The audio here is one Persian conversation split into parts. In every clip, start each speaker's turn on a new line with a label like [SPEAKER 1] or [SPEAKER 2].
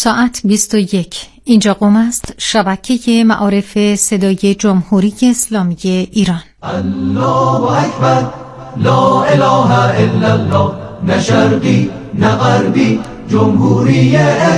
[SPEAKER 1] ساعت 21. اینجا قم است، شبکه معارف صدای جمهوری اسلامی ایران.
[SPEAKER 2] الله اکبر، لا اله الا الله، نه شرقی نه غربی، جمهوری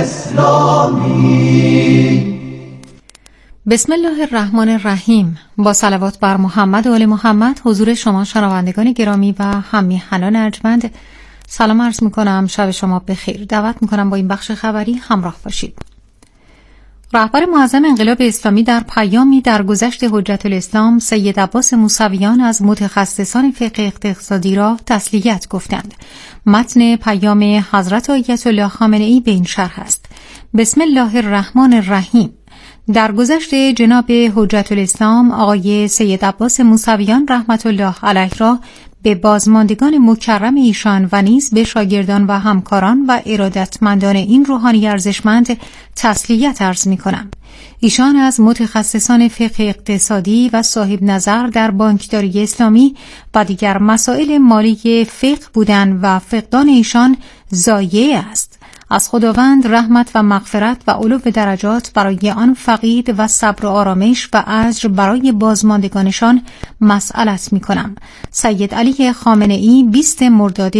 [SPEAKER 2] اسلامی.
[SPEAKER 1] بسم الله الرحمن الرحیم. با صلوات بر محمد و آل محمد حضور شما شنوندگان گرامی و هم‌میهنان ارجمند سلام عرض میکنم. شب شما بخیر. دعوت میکنم با این بخش خبری همراه باشید. رهبر معظم انقلاب اسلامی در پیامی در گذشت حجت الاسلام سید عباس موسویان از متخصصان فقه اقتصادی را تسلیت گفتند. متن پیام حضرت آیت الله خامنه‌ای به این شرح است: بسم الله الرحمن الرحیم. در گذشت جناب حجت الاسلام آقای سید عباس موسویان رحمت الله علیه را به بازماندگان مکرم ایشان و نیز به شاگردان و همکاران و ارادتمندان این روحانی ارزشمند تسلیت عرض می‌کنم. ایشان از متخصصان فقه اقتصادی و صاحب نظر در بانکداری اسلامی و دیگر مسائل مالی فقه بودند و فقدان ایشان ضایع است. از خداوند رحمت و مغفرت و علو درجات برای آن فقید و صبر و آرامش و اجر برای بازماندگانشان مسئلت می کنم. سید علی خامنه‌ای 20 مرداد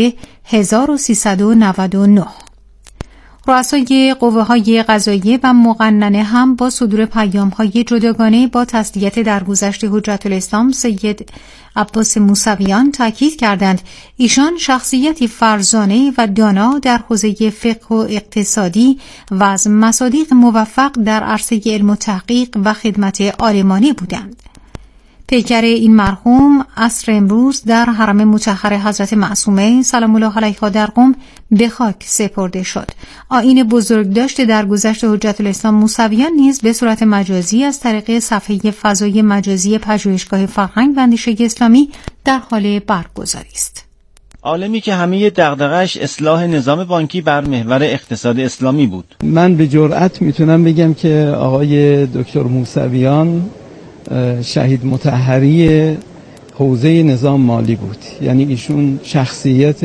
[SPEAKER 1] 1399. رؤسای قوه‌های قضاییه و مقننه هم با صدور پیام‌های جداگانه با تسلیت درگذشت حجت الاسلام سید عباس موسویان تاکید کردند ایشان شخصیتی فرزانه و دانا در حوزه فقه و اقتصادی و از مصادیق موفق در عرصه علم و تحقیق و خدمت عالمانه بودند. پیکر این مرحوم عصر امروز در حرم مطهر حضرت معصومه سلام الله علیها در قم به خاک سپرده شد. آیین بزرگداشت در گذشت حجت الاسلام موسویان نیز به صورت مجازی از طریق صفحه فضای مجازی پژوهشگاه فرهنگ و اندیشه اسلامی در حال برگزاری است.
[SPEAKER 3] عالمی که همه دغدغه‌اش اصلاح نظام بانکی بر محور اقتصاد اسلامی بود.
[SPEAKER 4] من به جرئت میتونم بگم که آقای دکتر موسویان شهید مطهری حوزه نظام مالی بود، یعنی ایشون شخصیت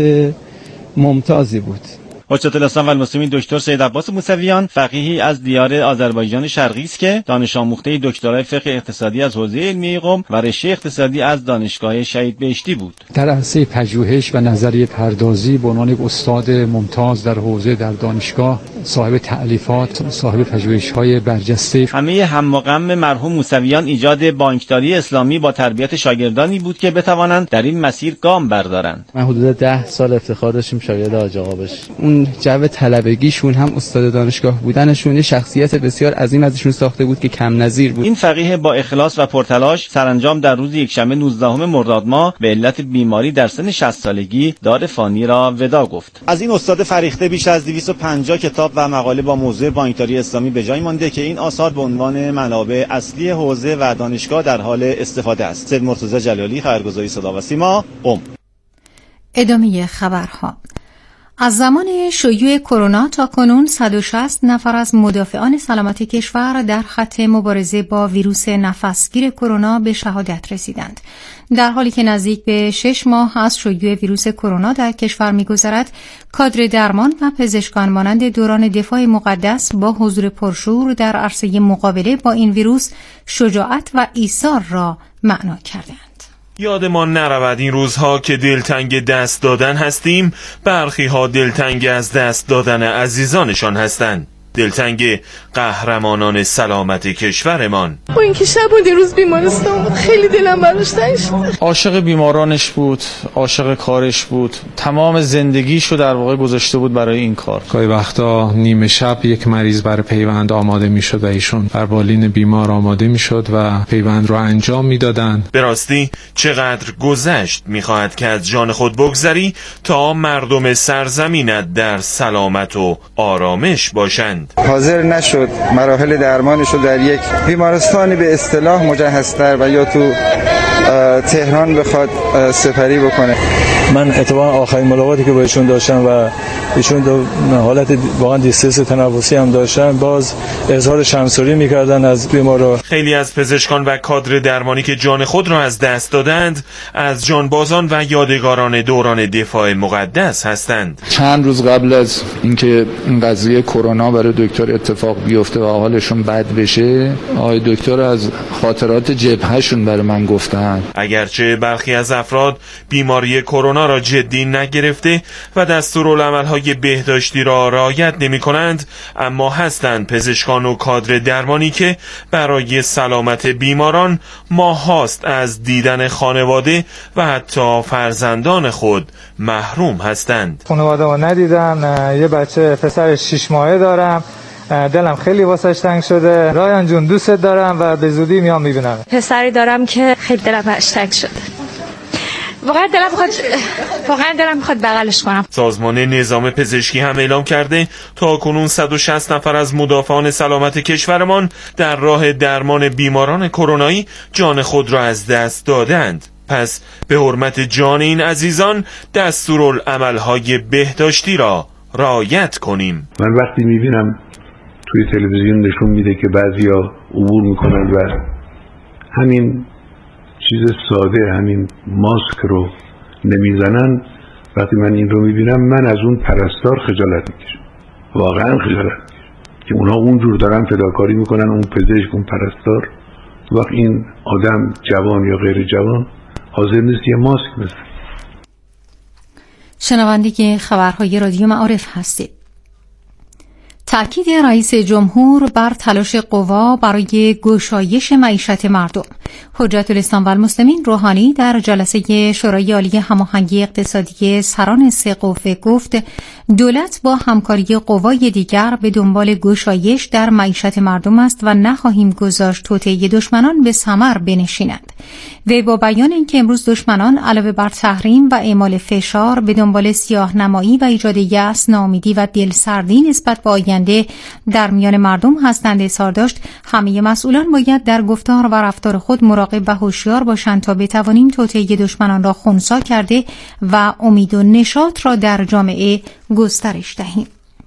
[SPEAKER 4] ممتازی بود.
[SPEAKER 3] حجت الاسلام و المسلمین دکتر سید عباس موسویان فقیهی از دیار آذربایجان شرقی است که دانش آموخته دکترای فقه اقتصادی از حوزه علمی قم و رشته اقتصادی از دانشگاه شهید بهشتی بود.
[SPEAKER 5] در عرصه پژوهش و نظریه پردازی به عنوان یک استاد ممتاز در حوزه در دانشگاه، صاحب تألیفات، صاحب پژوهش‌های برجسته.
[SPEAKER 3] همه هم و غم مرحوم موسویان ایجاد بانکداری اسلامی با تربیت شاگردانی بود که بتوانند در این مسیر گام بردارند.
[SPEAKER 6] من حدود 10 سال افتخار داشتم شاگرد حاج آقا باشم. اون جو طلبگیشون هم استاد دانشگاه بودنشون یه شخصیت بسیار عظیم ازشون ساخته بود که کم نظیر بود.
[SPEAKER 3] این فقیه با اخلاص و پرتلاش سرانجام در روز یکشنبه 19 مرداد ماه به علت بیماری در سن 60 سالگی دار فانی را وداع گفت. از این استاد فریخته بیش از 250 کتاب و مقاله با موضوع بانکداری اسلامی به جای مانده که این آثار به عنوان منابع اصلی حوزه و دانشگاه در حال استفاده است. سید مرتضی جلالی، خبرگزاری صدا و سیما، قم.
[SPEAKER 1] ادامه خبرها. از زمان شیوع کرونا تا کنون 160 نفر از مدافعان سلامت کشور در خط مبارزه با ویروس نفسگیر کرونا به شهادت رسیدند. در حالی که نزدیک به 6 ماه از شیوع ویروس کرونا در کشور می‌گذرد، کادر درمان و پزشکان مانند دوران دفاع مقدس با حضور پرشور در عرصه مقابله با این ویروس شجاعت و ایثار را معنا کردند.
[SPEAKER 7] یادمان نرود این روزها که دلتنگ دست دادن هستیم، برخی ها دلتنگ از دست دادن عزیزانشان هستند. دلتنگ قهرمانان سلامت کشورمان.
[SPEAKER 8] با اینکه شب و دیروز بیمارستان بود، خیلی دلم براش تنگ شد.
[SPEAKER 9] عاشق بیمارانش بود، عاشق کارش بود، تمام زندگیشو در واقع گذاشته بود برای این کار.
[SPEAKER 10] گاهی وقتا نیمه شب یک مریض برای پیوند آماده میشد و ایشون بر بالین بیمار آماده میشد و پیوند رو انجام میدادند.
[SPEAKER 7] به راستی چقدر گذشت میخواهد که از جان خود بگذری تا مردم سرزمینت در سلامت و آرامش باشند.
[SPEAKER 11] حاضر نشد مراحل درمانش رو در یک بیمارستانی به اصطلاح مجهزتر و یا تو تهران بخواد سپری بکنه.
[SPEAKER 12] من اتفاقا آخرین ملاقاتی که با ایشون داشتم و ایشون حالت واقعا دیسترس تنفسی هم داشتن، باز اظهار شرمساری میکردن از بیمارا.
[SPEAKER 7] خیلی از پزشکان و کادر درمانی که جان خود را از دست دادند از جانبازان و یادگاران دوران دفاع مقدس هستند.
[SPEAKER 13] چند روز قبل از اینکه این قضیه کرونا برای دکتر اتفاق بیفته و حالشون بد بشه، آقای دکتر از خاطرات جبهه‌شون برای من گفتن.
[SPEAKER 7] اگرچه برخی از افراد بیماری کرونا را جدی نگرفته و دستورالعمل‌های بهداشتی را رعایت نمی‌کنند، اما هستند پزشکان و کادر درمانی که برای سلامت بیماران ماهاست از دیدن خانواده و حتی فرزندان خود محروم هستند.
[SPEAKER 14] خانواده ها ندیدم، یه بچه پسر 6 ماهه دارم، دلم خیلی واسش تنگ شده. رایان جون دوست دارم و به زودی میام میبینم.
[SPEAKER 15] پسری دارم که خیلی دلم براش تنگ شده. واقعا دلم میخواد بغلش کنم.
[SPEAKER 7] سازمان نظام پزشکی هم اعلام کرده تا کنون 160 نفر از مدافعان سلامت کشورمان در راه درمان بیماران کرونایی جان خود را از دست دادند. پس به حرمت جان این عزیزان دستورالعمل‌های بهداشتی را رعایت کنیم.
[SPEAKER 16] من وقتی میبینم توی تلویزیون نشون میده که بعضیا عبور میکنند و همین چیز ساده، همین ماسک رو نمیزنن، وقتی من این رو میبینم من از اون پرستار خجالت میکشم، واقعا خجالت میکشم که اونا اونجور دارن فداکاری میکنن، اون پزشک، اون پرستار، وقت این آدم جوان یا غیر جوان حاضر نیست یه ماسک بزنه.
[SPEAKER 1] شنونده خبرهای رادیو معارف هستید. تأکید رئیس جمهور بر تلاش قوا برای گشایش معیشت مردم. حجت الاسلام و المسلمین روحانی در جلسه شورای عالی هماهنگی اقتصادی سران سه قوه گفت دولت با همکاری قوای دیگر به دنبال گشایش در معیشت مردم است و نخواهیم گذاشت توطئه دشمنان به ثمر بنشیند. وی با بیان اینکه امروز دشمنان علاوه بر تحریم و اعمال فشار به دنبال سیاه‌نمایی و ایجاد یأس، ناامیدی و دلسردی نسبت به آینده در میان مردم هستند اظهار داشت همه مسئولان باید در گفتار و رفتار خود مراقب و هوشیار باشند تا بتوانیم توطئه دشمنان را خنثی کرده و امید و نشاط را در جامعه گسترش دهیم.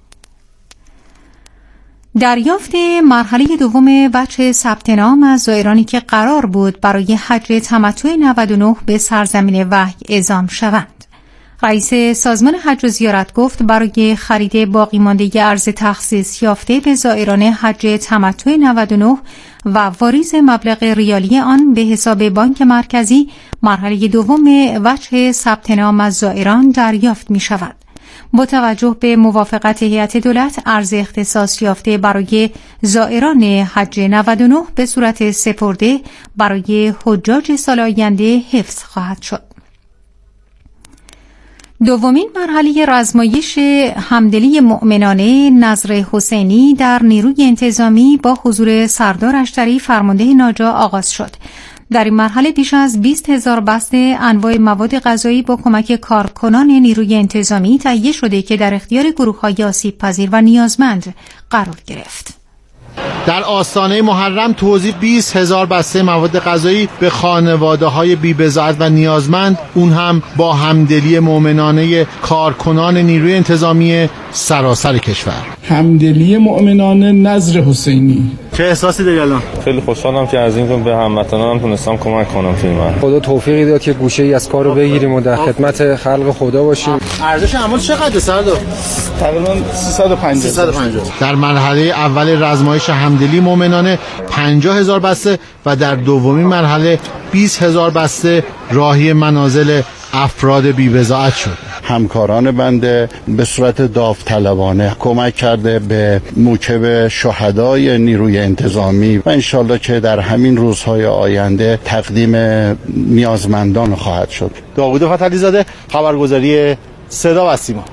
[SPEAKER 1] دریافت مرحله دوم وجه ثبت نام از زائرانی که قرار بود برای حج تمتع 99 به سرزمین وحی اعزام شوند. رئیس سازمان حج و زیارت گفت برای خرید باقی مانده ارز تخصیص یافته به زائران حج تمتع 99 و واریز مبلغ ریالی آن به حساب بانک مرکزی، مرحله دوم وجه ثبت نام از زائران دریافت می شود. با توجه به موافقت هیئت دولت، ارز اختصاص یافته برای زائران حج 99 به صورت سپرده برای حجاج سال آینده حفظ خواهد شد. دومین مرحله رزمایش همدلی مؤمنانه نظر حسینی در نیروی انتظامی با حضور سردار اشتری فرمانده ناجا آغاز شد. در این مرحله بیش از 20,000 بسته انواع مواد غذایی با کمک کارکنان نیروی انتظامی تهیه شده که در اختیار گروه‌های آسیب‌پذیر و نیازمند قرار گرفت.
[SPEAKER 17] در آستانه محرم توزیع 20,000 بسته مواد غذایی به خانواده‌های بی‌بضاعت و نیازمند، اون هم با همدلی مؤمنانه کارکنان نیروی انتظامی سراسر کشور.
[SPEAKER 18] همدلی مؤمنانه نظر حسینی.
[SPEAKER 17] چه احساسی داری الان؟
[SPEAKER 19] خیلی خوشحالم که از این به هموطنانم تونستم کمک کنم توی من.
[SPEAKER 20] خدا توفیقی داد که گوشه‌ای از کارو بگیریم و در خدمت خلق خدا باشیم.
[SPEAKER 17] ارزش اعمال چقدر سردار؟
[SPEAKER 18] تقریبا 350.
[SPEAKER 17] در مرحله اول رزمایش همدلی مؤمنانه 50,000 بسته و در دومین مرحله 20,000 بسته راهی منازل افراد بی‌بضاعت شد.
[SPEAKER 21] همکاران بنده به صورت داوطلبانه کمک کرده به موکب شهدای نیروی انتظامی و انشالله که در همین روزهای آینده تقدیم نیازمندان خواهد شد.
[SPEAKER 17] داوود فتحعلی زاده، خبرگزاری صدا و سیما.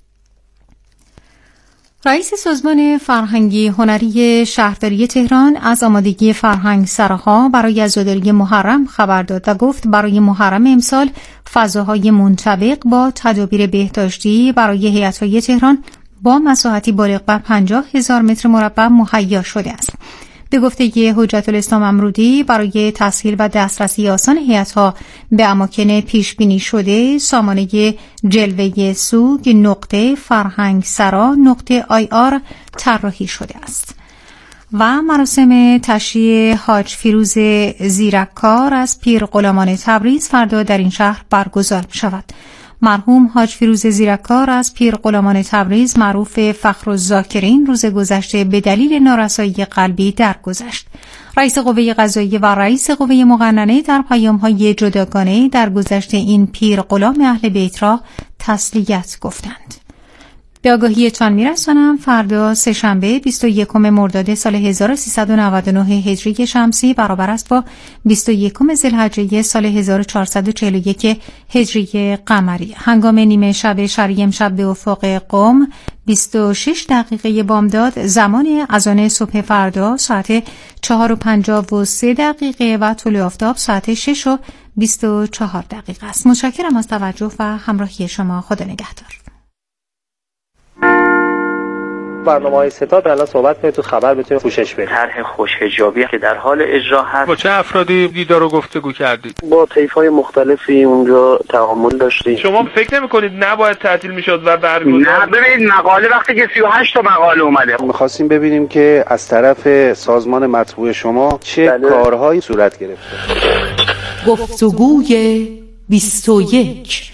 [SPEAKER 1] رئیس سازمان فرهنگی هنری شهرداری تهران از آمادگی فرهنگ سراها برای عزاداری محرم خبر داد و گفت برای محرم امسال فضاهای منطبق با تدابیر بهداشتی برای هیئت‌های تهران با مساحتی بالغ بر 50,000 متر مربع مهیا شده است. به گفته حجت الاسلام امرودی، برای تسهیل و دسترسی آسان هیئت‌ها به اماکن پیش بینی شده، سامانه جلوه سوگ نقطه فرهنگ سرا نقطه IR طراحی شده است. و مراسم تشییع حاج فیروز زیرککار از پیر غلامان تبریز فردا در این شهر برگزار می شود. مرحوم حاج فیروز زیرککار از پیر غلامان تبریز معروف فخرالذاکرین روز گذشته به دلیل نارسایی قلبی درگذشت. رئیس قوه قضاییه و رئیس قوه مقننه در پیام‌های جداگانه در گذشت این پیر غلام اهل بیت را تسلیت گفتند. به آگاهیتان می‌رسانم فردا سه‌شنبه 21 مرداد سال 1399 هجری شمسی برابر است با 21 ذوالحجه سال 1441 هجری قمری. هنگام نیمه شب شرعی امشب به افق قم 26 دقیقه بامداد، زمان اذان صبح فردا ساعت 4:53 دقیقه و طلوع آفتاب ساعت 6:24 دقیقه است. متشکرم از توجه و همراهی شما. خدا نگهدار.
[SPEAKER 2] برنامه‌های ستاد الان صحبت کنید تو خبر بتونید پوشش بدید.
[SPEAKER 22] طرح خوش‌حجابی که در حال اجرا هست.
[SPEAKER 2] با چه افرادی دیدار و گفتگو کردید؟
[SPEAKER 22] با طیف‌های مختلفی اونجا تعامل داشتیم.
[SPEAKER 2] شما فکر نمی‌کنید نباید تعطیل می‌شد و برگزار؟
[SPEAKER 22] نه ببینید مقاله وقتی که 38 تا مقاله اومده.
[SPEAKER 23] می‌خواستیم ببینیم که از طرف سازمان مطبوع شما چه کارهایی صورت گرفته.
[SPEAKER 1] گفتگوی 21.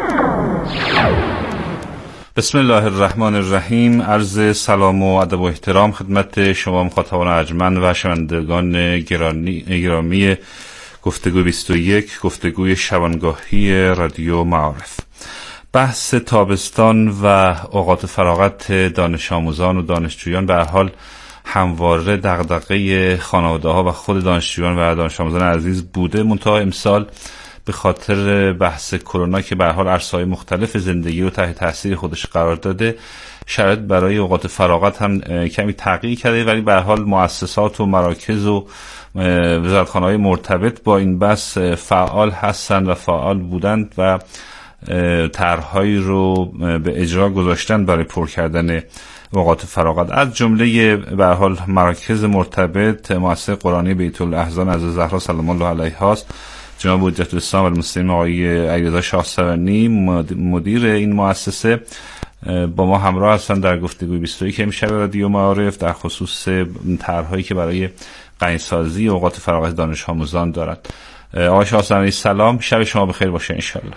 [SPEAKER 24] بسم الله الرحمن الرحیم. عرض سلام و ادب و احترام خدمت شما مخاطبان ارجمند و شنوندگان گرامی گفتگو 21، گفتگوی شبانگاهی رادیو معارف. بحث تابستان و اوقات فراغت دانش آموزان و دانشجویان به هر حال همواره دغدغه خانواده‌ها و خود دانشجویان و دانش آموزان عزیز بوده. منتها امسال به خاطر بحث کرونا که به هر حال عرصه‌های مختلف زندگی رو تحت تاثیر خودش قرار داده، شرایط برای اوقات فراغت هم کمی تغییر کرده، ولی به هر حال مؤسسات و مراکز و وزارتخانه‌های مرتبط با این بحث فعال هستند و فعال بودند و طرح‌هایی رو به اجرا گذاشتن برای پر کردن اوقات فراغت. از جمله به هر حال مراکز مرتبط مؤسسه قرآنی بیت الاحزان از زهرا سلام الله علیها است. جناب حجت الاسلام المسلمین آقای علیرضا شاهسوانی مدیر این مؤسسه با ما همراه هستند در گفتگوی 21 امشب رادیو معارف در خصوص طرح‌هایی که برای غنی‌سازی اوقات فراغت دانش آموزان دارند. آقای شاهسوانی سلام، شب شما بخیر باشه ان شاء الله.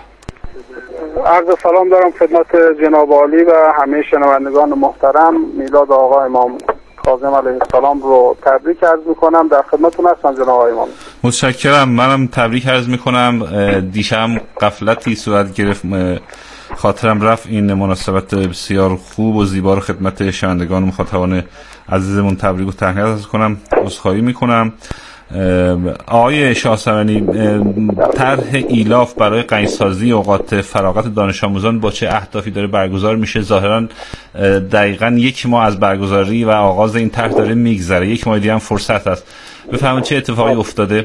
[SPEAKER 25] عرض سلام دارم خدمت جناب عالی و همه شنوندگان محترم. میلاد آقا امام کاظم علیه السلام رو تبریک عرض میکنم. در خدمتتون هستم جناب آقای امام.
[SPEAKER 24] متشکرم. منم تبریک عرض میکنم. دیشب غفلتی صورت گرفت، خاطرم رفت این مناسبت بسیار خوب و زیبا رو خدمت شنوندگان و مخاطبان عزیزمون تبریک و تهنیت عرض کنم. عذرخواهی میکنم. آقای شاهسوانی، طرح ایلاف برای غنی‌سازی اوقات فراغت دانش آموزان با چه اهدافی داره برگزار میشه؟ ظاهرا دقیقاً یک ماه از برگزاری و آغاز این طرح داره میگذره، یک ماه دیگه هم فرصت هست. بفرمایید چه اتفاقی افتاده؟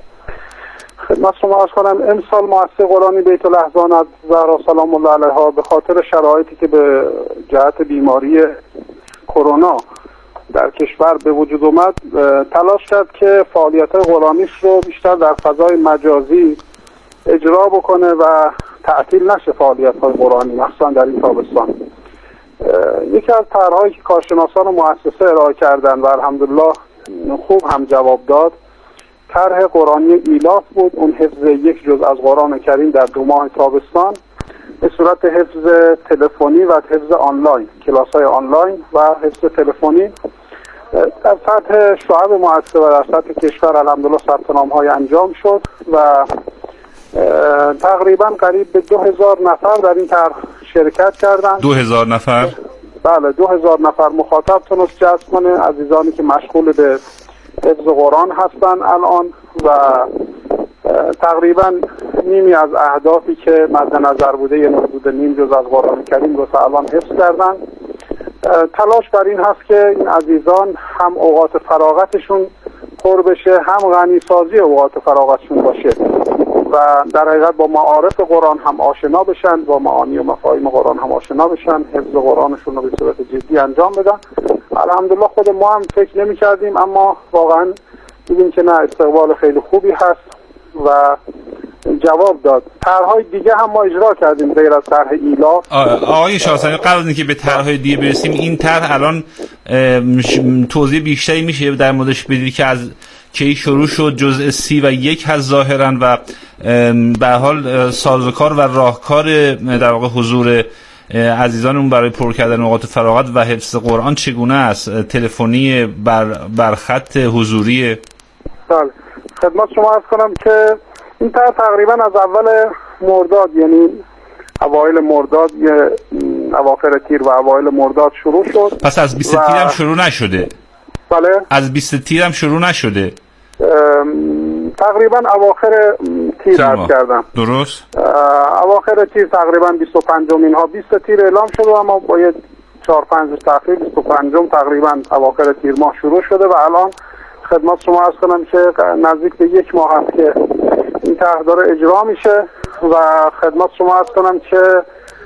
[SPEAKER 25] خدمت شما عرض کنم امسال مؤسسه قرآنی بیت الاحزان از زهرا سلام الله علیها به خاطر شرایطی که به جهت بیماری کرونا در کشور به وجود اومد تلاش کرد که فعالیت‌های قرآنیش رو بیشتر در فضای مجازی اجرا بکنه و تعطیل نشه فعالیت‌های قرآنی مخصوصا در این تابستان. یکی از طرح‌هایی که کارشناسان و مؤسسه ارائه کردن و الحمدلله خوب هم جواب داد طرح قرآنی ایلاف بود. اون حفظ یک جزء از قرآن کریم در 2 ماه تابستان به صورت حفظ تلفنی و حفظ آنلاین، کلاس‌های آنلاین و حفظ تلفنی در سطح شعب مؤسسه و در سطح کشور الحمدلله ثبت نام‌های انجام شد و تقریبا قریب به 2000 نفر در این طرح شرکت کردند.
[SPEAKER 24] 2000 نفر؟
[SPEAKER 25] بله 2000 نفر مخاطب تونست جذب کنه، عزیزانی که مشغول به حفظ قرآن هستن الان و تقریبا نیمی از اهدافی که مد نظر بوده یعنی حدود نیم جزء از قرآن کریم رو الان حفظ کردن. تلاش بر این هست که این عزیزان هم اوقات فراغتشون پر بشه هم غنی‌سازی اوقات فراغتشون باشه و در حقیقت با معارف قرآن هم آشنا بشن، با معانی و مفاهیم قرآن هم آشنا بشن، حفظ قرآنشون رو به صورت جدی انجام بدن الحمدلله خود ما هم فکر نمی کردیم، اما واقعا دیدیم که نه، استقبال خیلی خوبی هست و جواب داد. طرح‌های دیگه هم ما اجرا کردیم غیر از طرح ایلاف.
[SPEAKER 24] آقای شاهسوانی، قبل از اینکه به طرح‌های دیگه برسیم، این طرح الان توضیح بیشتری میشه در موردش بدید که از کی شروع شد؟ جزء 31 هست ظاهرا و به حال سازوکار و راهکار در واقع حضور عزیزانمون برای پر کردن اوقات فراغت و حفظ قرآن چگونه است؟ تلفنی، بر خط، حضوری؟
[SPEAKER 25] بله، خدمت شما عرض کنم که این طرح تقریبا از اول مرداد، یعنی اوایل مرداد، اواخر تیر و اوایل مرداد شروع شد.
[SPEAKER 24] پس از 20 تیر هم شروع نشده؟
[SPEAKER 25] بله،
[SPEAKER 24] از 20 تیر هم شروع نشده؟
[SPEAKER 25] تقریبا اواخر تیر عرض کردم.
[SPEAKER 24] درست.
[SPEAKER 25] اواخر تیر تقریبا 25 ها 20 تیر اعلام شده، اما با یه 4-5 روز تأخیر 25 تقریبا اواخر تیر ماه شروع شده و الان خدمت شما عرض کنم که نزدیک به 1 ماه هست که این طرح داره اجرا میشه و خدمت شما عرض کنم که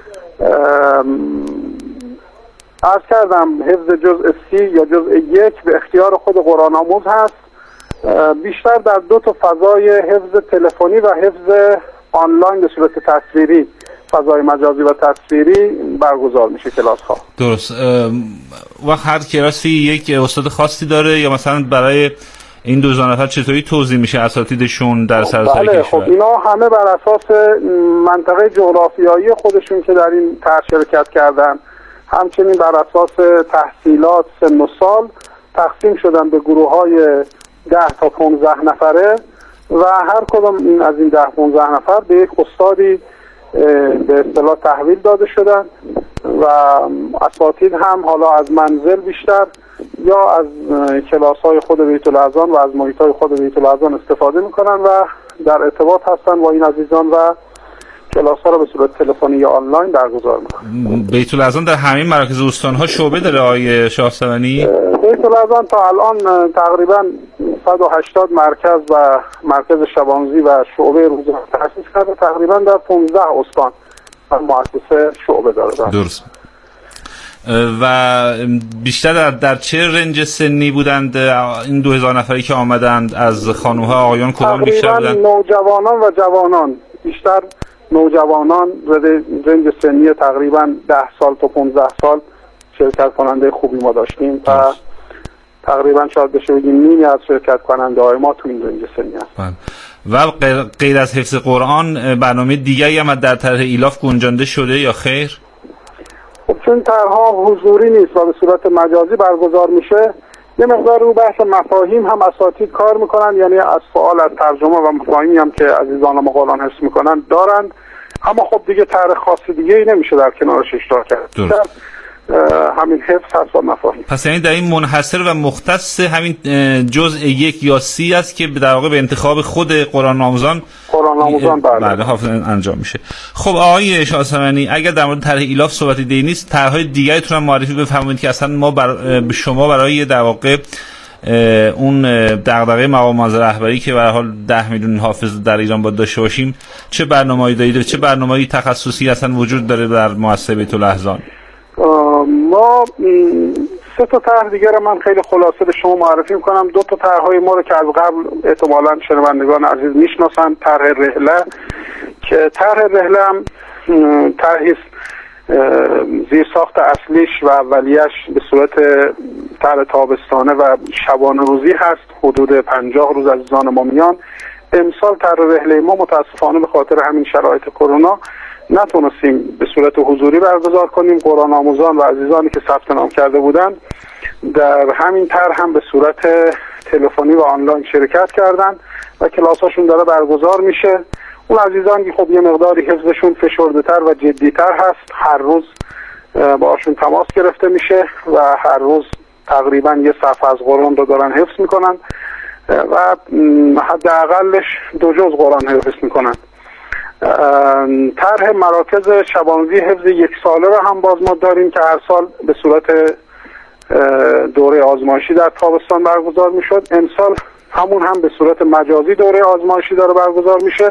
[SPEAKER 25] عرض کردم حفظ جزء 30 یا جزء 1 به اختیار خود قرآن آموز هست. بیشتر در 2 فضای حفظ تلفنی و حفظ آنلاین به صورت تصویری، فضای مجازی و تصویری برگزار میشه کلاس ها.
[SPEAKER 24] درست. و هر کلاسی یک استاد خاصی داره یا مثلا برای این 2000 نفر چطوری توزیع میشه اساتیدشون در سراسر کشور؟
[SPEAKER 25] خب اینا همه بر اساس منطقه جغرافیایی خودشون که در این طرح شرکت کردن، همچنین بر اساس تحصیلات، سن و سال تقسیم شدن به گروه‌های 10 تا 15 نفره و هر کدام از این 10-15 نفر به یک استادی به اصطلاح تحویل داده شدن و اساتید هم حالا از منزل بیشتر یا از کلاس‌های خود بیت الاذان و از محیط‌های خود بیت الاذان استفاده می‌کنن و در ارتباط هستن با این عزیزان و کلاس‌ها رو به صورت تلفنی یا آنلاین برگزار می‌کنن.
[SPEAKER 24] بیت الاذان در همین مراکز استان‌ها شعبه داره آقای شاهسوانی؟
[SPEAKER 25] بیت الاذان تا الان تقریبا 180 مرکز و مرکز شبانزی و شعبه روزانه تأسیس کرده، تقریبا در 15 استان مؤسسه شعبه داره.
[SPEAKER 24] درست. و بیشتر در چه رنج سنی بودند این 2000 نفری که آمدند؟ از خانوها آقایان کدام بیشتر بودند؟
[SPEAKER 25] نوجوانان و جوانان، بیشتر نوجوانان رنج سنی تقریبا 10 سال تا 15 سال شرکت کننده خوبی ما داشتیم و تقریبا شاید بشه بگیم نیمی از شرکت کننده های ما تو این رنج سنی هست.
[SPEAKER 24] و غیر از حفظ قرآن برنامه دیگری هم در طرح ایلاف گنجانده شده یا خیر؟
[SPEAKER 25] خب چون طرح‌ها حضوری نیست و به صورت مجازی برگزار میشه، یه مقدار رو بحث مفاهیم هم اساتید کار میکنن، یعنی از سوال از ترجمه و مفاهیمی هم که عزیزان ما قرآن حفظ میکنن دارند، اما خب دیگه طرح خاصی دیگه ای نمیشه در کنارش اشتراک کرد. همین حفظ هست و مفاهیم.
[SPEAKER 24] پس یعنی در این منحصر و مختص همین جزء 1 یا 30 است که در واقع به انتخاب خود قرآن آموزان بعد حافظ انجام میشه. خب آقای شاهسوانی، اگر در مورد طرح ایلاف صحبت دیگه نیست، طرح‌های دیگه‌تون هم معرفی بفرمایید که اصلا ما به شما برای در واقع اون دغدغه مقام معظم رهبری که به هر حال 10 میلیون حافظ در ایران باید داشته باشیم، چه برنامه‌ای دارید و چه برنامه‌ای تخصصی اصلا وجود داره در مؤسسه بیت الاحزان؟
[SPEAKER 25] ما 3 طرح دیگه رو من خیلی خلاصه به شما معرفی میکنم. 2 طرح‌های ما رو که از قبل احتمالاً شنوندگان عزیز میشناسن، طرح رحله که طرح رحله هم طرحی زیر ساخت اصلیش و اولیش به صورت طرح تابستانه و شبانه روزی هست، حدود 50 روز عزیزان ما میان. امسال طرح رحله ما متاسفانه به خاطر همین شرایط کرونا نتونستیم به صورت حضوری برگزار کنیم. قرآن آموزان و عزیزانی که ثبت نام کرده بودن در همین طرح هم به صورت تلفنی و آنلاین شرکت کردن و کلاساشون داره برگزار میشه. اون عزیزان که خب یه مقداری حفظشون فشرده‌تر و جدی‌تر هست، هر روز باشون تماس گرفته میشه و هر روز تقریبا یه صفحه از قرآن رو دارن حفظ میکنن و حداقلش 2 جز قرآن حفظ میکنن. طرح مراکز شبانزی حفظ 1 ساله رو هم باز ما داریم که هر سال به صورت دوره آزمایشی در تابستان برگزار میشد. امسال همون هم به صورت مجازی دوره آزمایشی داره برگزار میشه.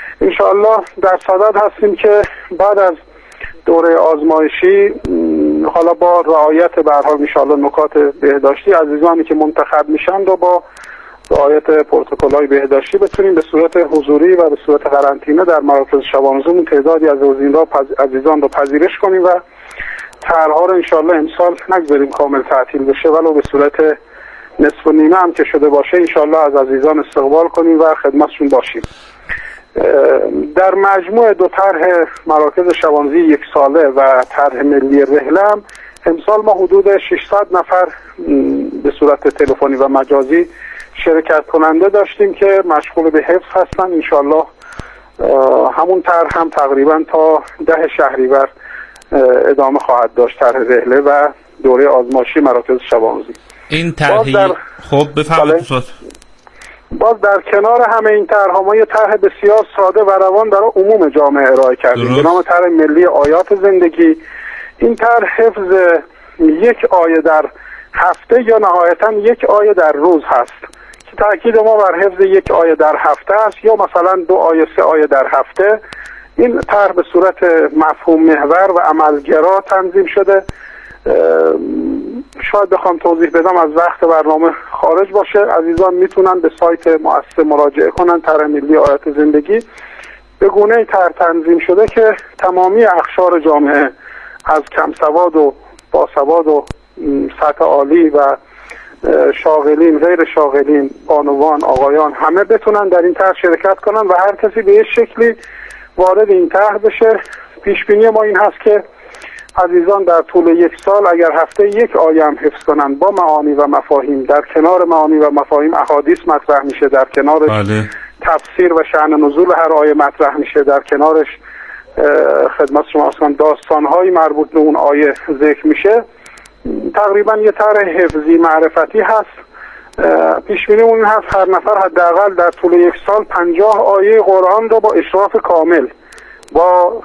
[SPEAKER 25] انشاءالله در صدد هستیم که بعد از دوره آزمایشی حالا با رعایت به هر حال ان شاءالله نکات بهداشتی عزیزانی که منتخب میشن و با رعایت پروتکل‌های بهداشتی بتونیم به صورت حضوری و به صورت قرنطینه در مراکز شبانروزمون تعدادی از عزیزان رو پذیرش کنیم و طرح‌ها رو ان شاءالله امسال نگذاریم کامل تعطیل بشه، ولو به صورت نصف و نیمه هم که شده باشه ان شاءالله از عزیزان استقبال کنیم و خدمتشون باشیم. در مجموع دو طرح مراکز شبانروزی یک ساله و طرح ملی رحله هم امسال ما حدود 600 نفر به صورت تلفنی و مجازی شرکت کننده داشتیم که مشغول به حفظ هستن. انشالله همون طرح هم تقریبا تا 10 شهریور ادامه خواهد داشت، طرح رحله و دوره آزمایشی مراکز شبانروزی.
[SPEAKER 24] این طرحی خب بفرمایید.
[SPEAKER 25] باز در کنار همه این طرح‌ها ما یه طرح بسیار ساده و روان برای عموم جامعه ارائه کردیم به نام طرح ملی آیات زندگی. این طرح حفظ یک آیه در هفته یا نهایتاً یک آیه در روز هست که تأکید ما بر حفظ یک آیه در هفته است یا مثلا 2 آیه 3 آیه در هفته. این طرح به صورت مفهوم محور و عملگرا تنظیم شده. شاید بخوام توضیح بدم از وقت برنامه خارج باشه. عزیزان میتونن به سایت مؤسسه مراجعه کنن. طرح ملی آیات زندگی به گونه‌ای طرح تنظیم شده که تمامی اقشار جامعه از کم سواد و باسواد و سطح عالی و شاغلین، غیر شاغلین، بانوان، آقایان همه بتونن در این طرح شرکت کنن و هر کسی به یک شکلی وارد این طرح بشه. پیش بینی ما این هست که عزیزان در طول یک سال اگر هفته یک آیه هم حفظ کنن با معانی و مفاهیم، در کنار معانی و مفاهیم احادیث مطرح میشه، در کنارش تفسیر و شأن نزول هر آیه مطرح میشه، در کنارش خدمت شما اصلا داستان‌های مربوط به اون آیه ذکر میشه. تقریبا یه طرح حفظی معرفتی هست. پیش بینی اون هست هر نفر حداقل در طول یک سال 50 آیه قرآن رو با اشراف کامل، با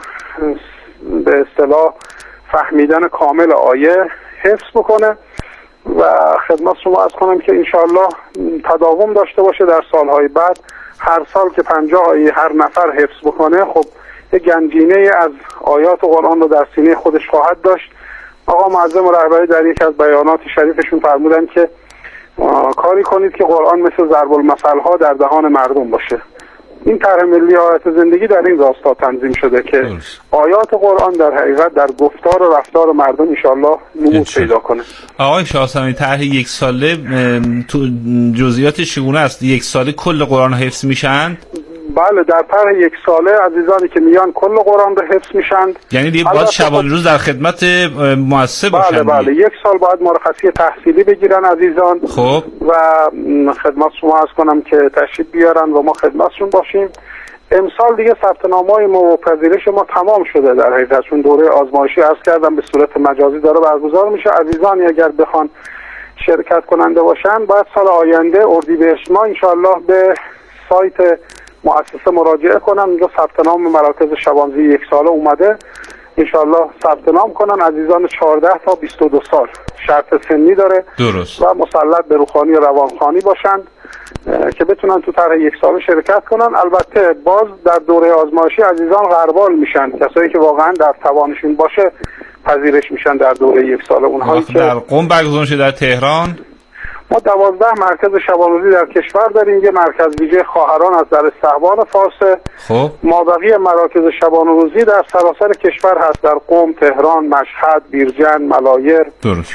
[SPEAKER 25] به اصطلاح فهمیدن کامل آیه حفظ بکنه و خدمت شما عرض کنم که انشاءالله تداوم داشته باشه در سالهای بعد. هر سال که 50 آیه هر نفر حفظ بکنه خب یک گنجینه از آیات قرآن رو در سینه خودش خواهد داشت. آقا معظم رهبری در یک از بیانات شریفشون فرمودن که کاری کنید که قرآن مثل ضرب المثل ها در دهان مردم باشه. این طرح ملی آیات زندگی در این راستا تنظیم شده که آیات قرآن در حقیقت در گفتار و رفتار مردم انشاءالله نمود پیدا کنه.
[SPEAKER 24] آقای شاهسواری طرح یک ساله تو جزئیاتش چگونه است؟ یک ساله کل قرآن حفظ میشن؟
[SPEAKER 25] بله در طرح یک ساله عزیزانی که میان کل قرآن رو حفظ میشن.
[SPEAKER 24] یعنی دیگه باید شبانه روز در خدمت مؤسسه باشن.
[SPEAKER 25] بله یک سال باید مرخصی تحصیلی بگیرن عزیزان.
[SPEAKER 24] خب
[SPEAKER 25] و خدمت شما عرض کنم که تشریف بیارن و ما خدمتشون باشیم. امسال دیگه ثبت نامه‌های ما و پذیرش ما تمام شده در حقیقت، چون دوره آزمایشی عرض کردم به صورت مجازی داره برگزار میشه. عزیزانی اگر بخوان شرکت کننده باشن باید سال آینده اردیبهشت ماه انشالله به سایت مؤسسه مراجعه کنن. اونجا ثبت نام مراکز شبانروزی یک ساله اومده، انشالله ثبت نام کنن. عزیزان 14 تا 22 سال شرط سنی داره.
[SPEAKER 24] درست.
[SPEAKER 25] و مسلط به روحانی و روانخوانی باشند که بتونن تو طرح یک ساله شرکت کنن. البته باز در دوره آزمایشی عزیزان غربال میشن، کسایی که واقعا در توانشون باشه پذیرش میشن در دوره یک ساله. اونهایی که
[SPEAKER 24] در قم برگزار شده در تهران
[SPEAKER 25] ما 12 مرکز شبانروزی در کشور داریم. یه مرکز ویژه خواهران از در استحبان فارس.
[SPEAKER 24] خب
[SPEAKER 25] مابقی مراکز شبانروزی در سراسر کشور هست، در قم، تهران، مشهد، بیرجند، ملایر،
[SPEAKER 24] درست،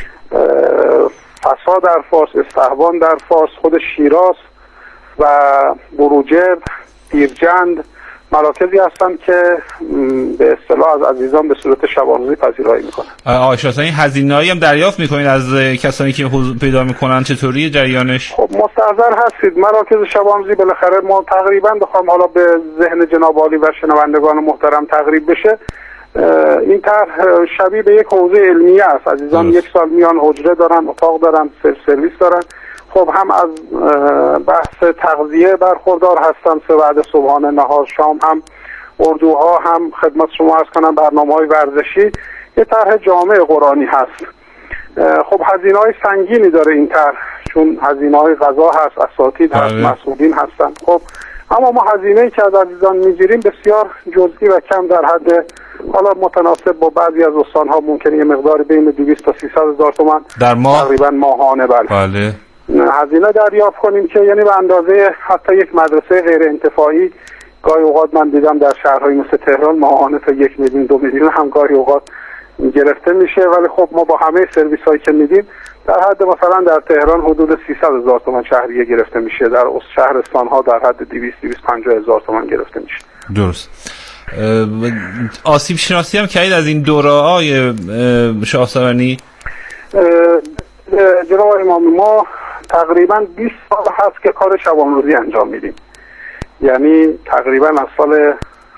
[SPEAKER 25] فسا در فارس، استحبان در فارس، خود شیراز و بروجرد، بیرجند مراکزی هستن که به اصطلاح از عزیزان به صورت شبانروزی پذیرایی میکنن.
[SPEAKER 24] آقای شاهسواری هزینه‌ای هم دریافت میکنید از کسانی که حضور پیدا میکنن؟ چطوری جریانش؟
[SPEAKER 25] خب مستحضر هستید. مراکز شبانروزی بالاخره ما تقریبا بخوام حالا به ذهن جناب عالی و شنوندگان محترم تقریب بشه، این طرح شبیه به یک حوزه علمیه است. عزیزان یک سال میان حجره دارن، اتاق دارن، سرویس دارن. خب هم از بحث تغذیه برخوردار هستن، 3 وعده صبحانه، نهار، شام، هم اردوها، هم خدمت شما عرض کنم برنامه‌های ورزشی. یه طرح جامع قرآنی هست. خب هزینه‌های سنگینی داره این طرح، چون هزینه‌های غذا هست، اساتید هست، مسئولین هستن. خب اما ما هزینه‌ای که از عزیزان میگیریم بسیار جزئی و کم در حد حالا متناسب با بعضی از استان‌ها ممکنه یه مقدار بین 200 تا 300 هزار تومان
[SPEAKER 24] در ماه
[SPEAKER 25] تقریبا ماهانه
[SPEAKER 24] بله
[SPEAKER 25] هزینه دریافت کنیم که یعنی به اندازه حتی یک مدرسه غیر انتفاعی گاهی اوقات من دیدم در شهرهای مثل تهران ماهانه تا 1 میلیون 2 میلیون هم گاهی اوقات گرفته میشه. ولی خب ما با همه سرویس هایی که میدیم در حد مثلا در تهران حدود 300 هزار تومان شهریه گرفته میشه، در شهرستان ها در حد 200-250 هزار تومان گرفته میشه.
[SPEAKER 24] درست. آسیب شناسی هم کردید از این دوره‌های شاهسوارنی؟
[SPEAKER 25] جناب امامی ما تقریبا 20 سال هست که کار شبانروزی انجام میدیم، یعنی تقریبا از سال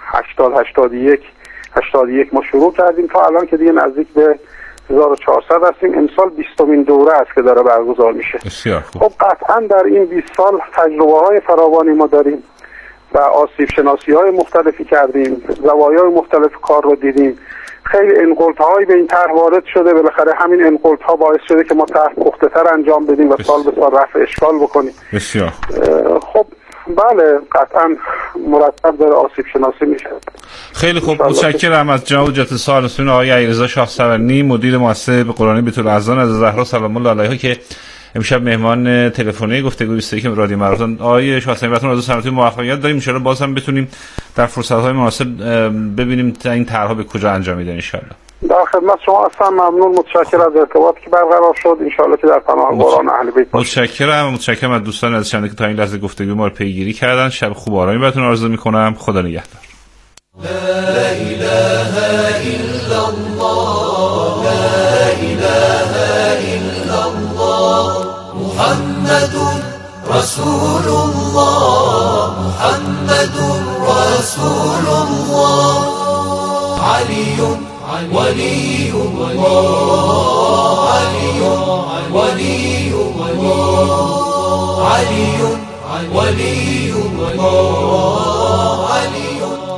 [SPEAKER 25] 81 ما شروع کردیم تا الان که دیگه نزدیک به 1400 هستیم. امسال 20مین دوره است که داره برگزار میشه.
[SPEAKER 24] بسیار خوب.
[SPEAKER 25] خب قطعا در این 20 سال تجربه های فراوانی ما داریم و آسیب شناسی های مختلفی کردیم، زوایای مختلف کار رو دیدیم، خیلی انقلت‌هایی به این طرح وارد شده، بالاخره همین انقلت‌ها باعث شده که ما طرح پخته‌تر انجام بدیم و سال به سال رفع اشکال بکنیم.
[SPEAKER 24] بسیار
[SPEAKER 25] خب بله قطعا مرتب داره آسیب شناسی میشه.
[SPEAKER 24] خیلی خوب، متشکرم از جناب حجت سالسون آقای علیرضا شاهسوارنی مدیر مؤسسه قرآنی بیت‌الاذان از زهرا سلام الله علیها که امشب مهمان تلفنی گفتگو 21 رادیو معارف. آقای شاهسوارنی براتون آرزوی سلامتی و موفقیت داریم. ان شاءالله باز هم بتونیم در فرصت‌های مناسب ببینیم این طرح‌ها به کجا انجام میده. ان شاءالله
[SPEAKER 25] در خدمت شما هستم. ممنون، متشکرم از ارتباطی که برقرار شد. ان شاءالله که در پناه قرآن اهل بیت باشید.
[SPEAKER 24] متشکرم از دوستان عزیزم که تا این لحظه گفتگو ما رو پیگیری کردن. شب خوب و آرامی براتون آرزو می‌کنم. خدا نگهدار.
[SPEAKER 3] لا اله الا الله لا اله الا الله محمد رسول الله محمد رسول الله علی ولی الله علی ولی الله علی ولی الله علی.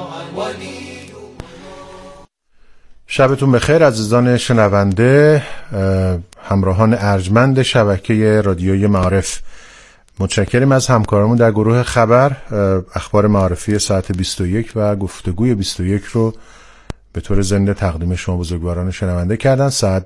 [SPEAKER 4] شبتون بخیر عزیزان شنونده، همراهان ارجمند شبکه رادیوی معارف. متشکریم از همکارمون در گروه خبر. اخبار معارفی ساعت 21 و گفتگوی 21 رو به طور زنده تقدیم شما بزرگواران شنونده کردن. ساعت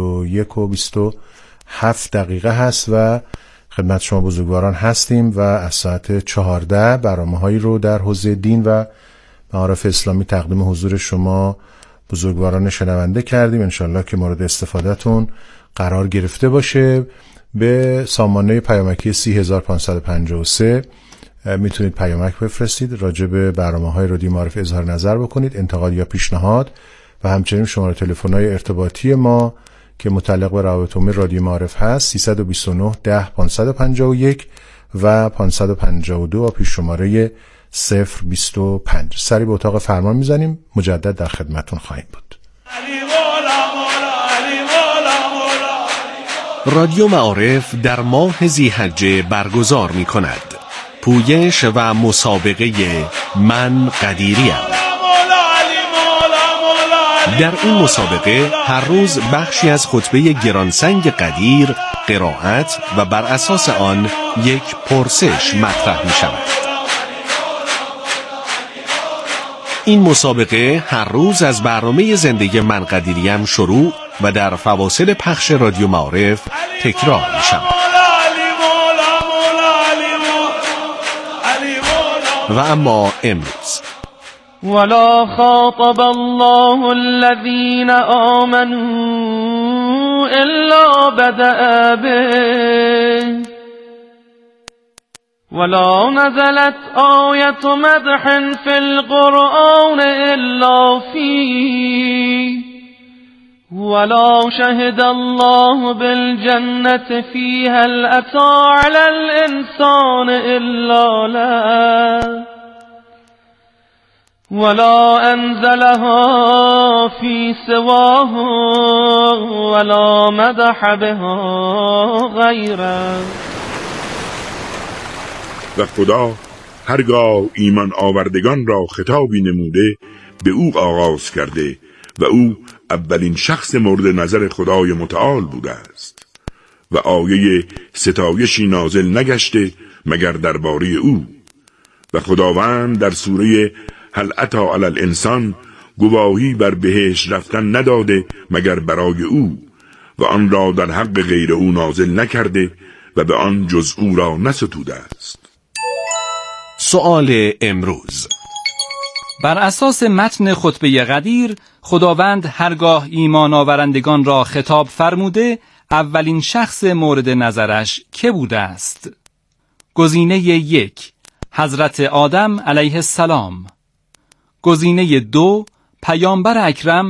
[SPEAKER 4] 21:27 هست و خدمت شما بزرگواران هستیم و از ساعت 14 برنامه‌هایی رو در حوزه دین و معارف اسلامی تقدیم حضور شما بزرگواران شنونده کردیم. انشالله که مورد استفادهتون قرار گرفته باشه. به سامانه پیامکی 30553 میتونید پیامک بفرستید، راجع به برنامه‌های رادیو معارف اظهار نظر بکنید، انتقاد یا پیشنهاد، و همچنین شماره تلفن‌های ارتباطی ما که متعلق به روابط عمومی رادیو معارف هست 329 10 551 و 552 و پیش شماره 025. سری به اتاق فرمان میزنیم. مجدد در خدمتون خواهیم بود.
[SPEAKER 5] رادیو معارف در ماه ذی‌حجه برگزار می کند پویش و مسابقه من قدیریم. در این مسابقه هر روز بخشی از خطبه گرانسنگ قدیر قرائت و بر اساس آن یک پرسش مطرح می شود. این مسابقه هر روز از برنامه زنده من قدیریم شروع و در فواصل پخش رادیو معارف تکرار می شود. و اما امروز
[SPEAKER 6] ولا خاطب الله الذين آمنوا إلا بدأ به ولا نزلت آية مدح في القرآن إلا فيه ولا شهد الله بالجنة فيها الأتى على الإنسان إلا له ولا أنزلها في سواه ولا مدح بها غيره.
[SPEAKER 8] و خدا هرگاه ایمان آوردگان را خطابی نموده به او آغاز کرده و او اولین شخص مورد نظر خدای متعال بوده است و آیه ستایشی نازل نگشته مگر درباره او و خداوند در سوره هل اتی علی الانسان گواهی بر بهشت رفتن نداده مگر برای او و آن را در حق غیر او نازل نکرده و به آن جز او را نستوده است.
[SPEAKER 5] سؤال امروز:
[SPEAKER 9] بر اساس متن خطبه قدیر، خداوند هرگاه ایمان آورندگان را خطاب فرموده اولین شخص مورد نظرش که بوده است؟ گزینه 1 حضرت آدم علیه السلام، گزینه 2 پیامبر اکرم